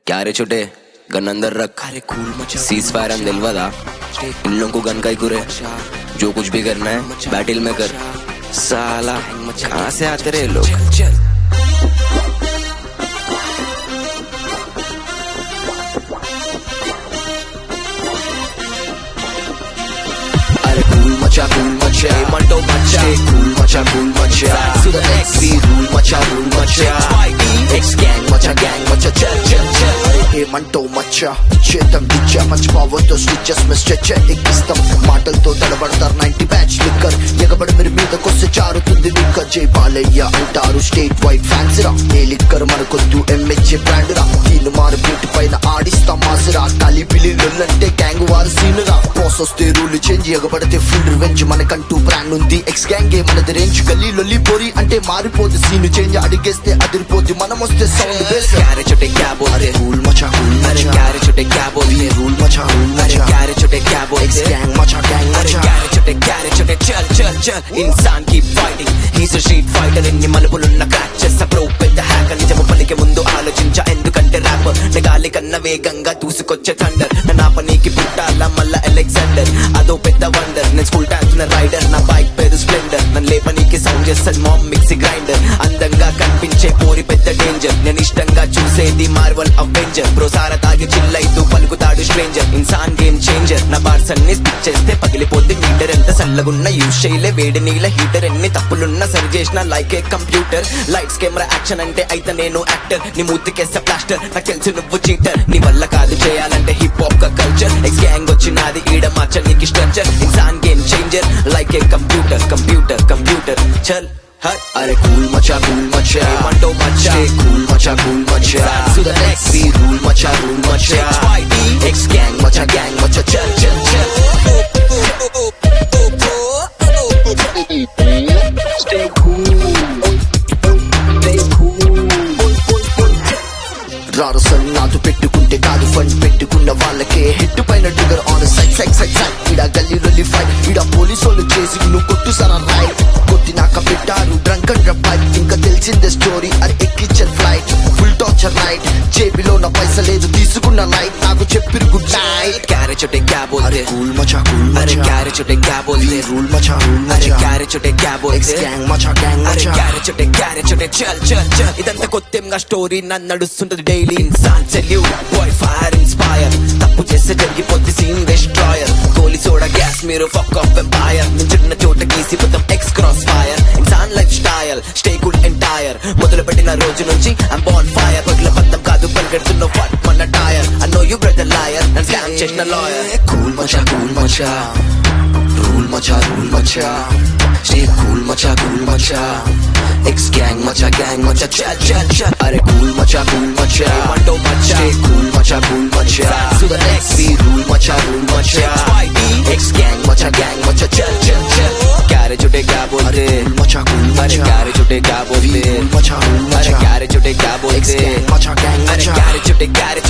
क्या रे छोटे गन अंदर रख। सीज फायर हम दिलवादा इन लोगों को गन का ही कुरे। जो कुछ भी करना है बैटल में कर। साला कहाँ से आते रहे लोग। अरे कूल मचा मंटो मचा कूल मचा to the next beat rule मचा X gang मचा चल हे మంటో మచ్చా చేతం దిచ్చా మంచి పవర్తో స్విచెస్ మిస్టెచ్ ఎక్కిస్తాం మాటలతో తడబడతారు 90 బ్యాచ్ లిక్కర్ ఎగబడి మీరు మీదకొస్తే చారుతుంది లిక్కర్ జై బాలయ్య అంటారు స్టేట్ వైడ్ ఫ్యాన్స్ రా ఏ లిక్కర్ మనకొద్దు ఎంహెచ్ఏ బ్రాండ్ రా దీని మారు బీట్ పైన ఆడిస్తాం మాసురా కాలి పిల్లిలంటే గ్యాంగ్ వారు సీన్ రా బాస్ వస్తే రూల్ చేంజ్ ఎగబడితే ఫుల్ రివెంజ్ మనకంటూ బ్రాండ్ ఉంది ఎక్స్ గ్యాంగ్ మనది రేంజ్ గల్లీ లొల్లి పోరి అంటే మారిపోదు సీన్ చేంజ్ అడిగేస్తే అదిరిపోద్ది మనం వస్తే సౌండ్ బేస్ క్యారే छोटे क्या बोलते రూల్ మచా अरे क्यारे छोटे क्या बोलते रूल मचा अरे क्यारे छोटे क्या बोलते गैंग मचा अरे क्यारे छोटे चल इंसान की fighting he's a street fighter इन्नी మలుపులున్న క్రాక్ చేస్తా బ్రో పెద్ద హ్యాకర్ నిజము పలికే ముందు ఆలోచించా ఎందుకంటే ర్యాప్ గాలి కన్నా వేగంగా దూసుకొచ్చే థండర్ నా పనికి పుట్టాల మళ్ళా అలెగ్జాండర్ అదో పెద్ద వండర్ నేను స్కూల్ టాన్స్ రైడర్ నా బైక్ పేరు స్ప్లెండర్ నన్ను లేపనికి సౌండ్ చేస్తాను మామ్ మిక్సీ గ్రైండర్ అందంగా కనిపించే పోరి పెద్ద డేంజర్ నేను ఇష్టంగా చూసేది మార్వల్ అవెంజర్ బ్రో సారా తాగి చిల్లైతూ పలుకుతాడు స్ట్రేంజర్ ఇన్సాన్ గేమ్ చేంజర్ నా బార్స్ అన్ని స్పిచ్ చేస్తే పగిలిపోద్ది మీటర్ ఎంత చల్లగున్న యూజ్ చేయలే వేడి నీళ్ళ హీటర్ ఎన్ని తప్పులున్నా సరి చేసిన like a computer lights camera action అంటే అయితే నేను యాక్టర్ నీ మూతికేస్తే ప్లాస్టర్ నాకు తెలుసు నువ్వు చీటర్ నీ వల్ల కాదు చేయాలంటే హిప్ హాప్ కా కల్చర్ ఎక్స్ గ్యాంగ్ వచ్చినది ఈడ మార్చ నీకు స్ట్రక్చర్ ఇన్సాన్ game changer like a computer చల్ अरे कूल मचा मंटो मचा कूल मचा to the next beat rule मचा X gang मचा चल stay cool రారు సన్నాదు పెట్టుకుంటే కాదు ఫండ్ పెట్టుకున్న వాళ్ళకే హిట్ పైన ట్రిగర్ ఆన్ సైడ్ ఇడ గల్లీ రొల్లి ఫైట్ ఇడ పోలీసోళ్ళు చేసి నువ్వు కొట్టు సరా రైట్ కొట్టినాక పెట్టారు డ్రంక్ అండ్ ఫైట్ ఇంకా తెలిసిందే స్టోరీ అది ఎక్కించర్ ఫ్లైట్ ఫుల్ టార్చర్ నైట్ జేబులో నా పైస లేదు తీసుకున్న నైట్ నాకు చెప్పిరు గుడ్ నైట్ క్యారే छोटे क्या बोलते कूल मचा अरे क्यारे छोटे क्या बोलते रूल मचा अरे क्यारे छोटे क्या बोलते गैंग मचा अरे क्यारे छोटे चल ఇదంతా కొత్తగా స్టోరీ నన్ను నడుస్తుంటది డైలీ ఇన్సాన్ సెల్యూట్ బాయ్ ఫైర్ ఇన్స్పైర్ తప్పు చేస్తే జరిగిపోద్ది సీన్ డిస్ట్రాయర్ గోలీ సోడా గ్యాస్ మీరు ఫక్ ఆఫ్ ఎంపైర్ నించున్న చోట గీసిపోతాం ఎక్స్ క్రాస్ ఫైర్ ఇన్సాన్ life style stay good entire మొదలు పెట్టిన రోజు నుంచి ఐమ్ బాన్ ఫైర్ పట్ల పద్దం కాదు పరిగెడుతున్న ఫట్ మన tyre I know you brother liar నన్ను స్కామ్ చేసిన లాయర్ కూల్ మచా రూల్ మచా స్టే కూల్ మచా ఎక్స్ గ్యాంగ్ మచా చల్ అరే కూల్ మచా మంటో మచా కూల్ మచా to the next beat rule मचा X gang मचा चल क्यारे छोटे क्या बोलते मचा अरे क्यारे छोटे क्या बोलते मचा अरे क्यारे छोटे क्या बोलते मचा अरे क्यारे छोटे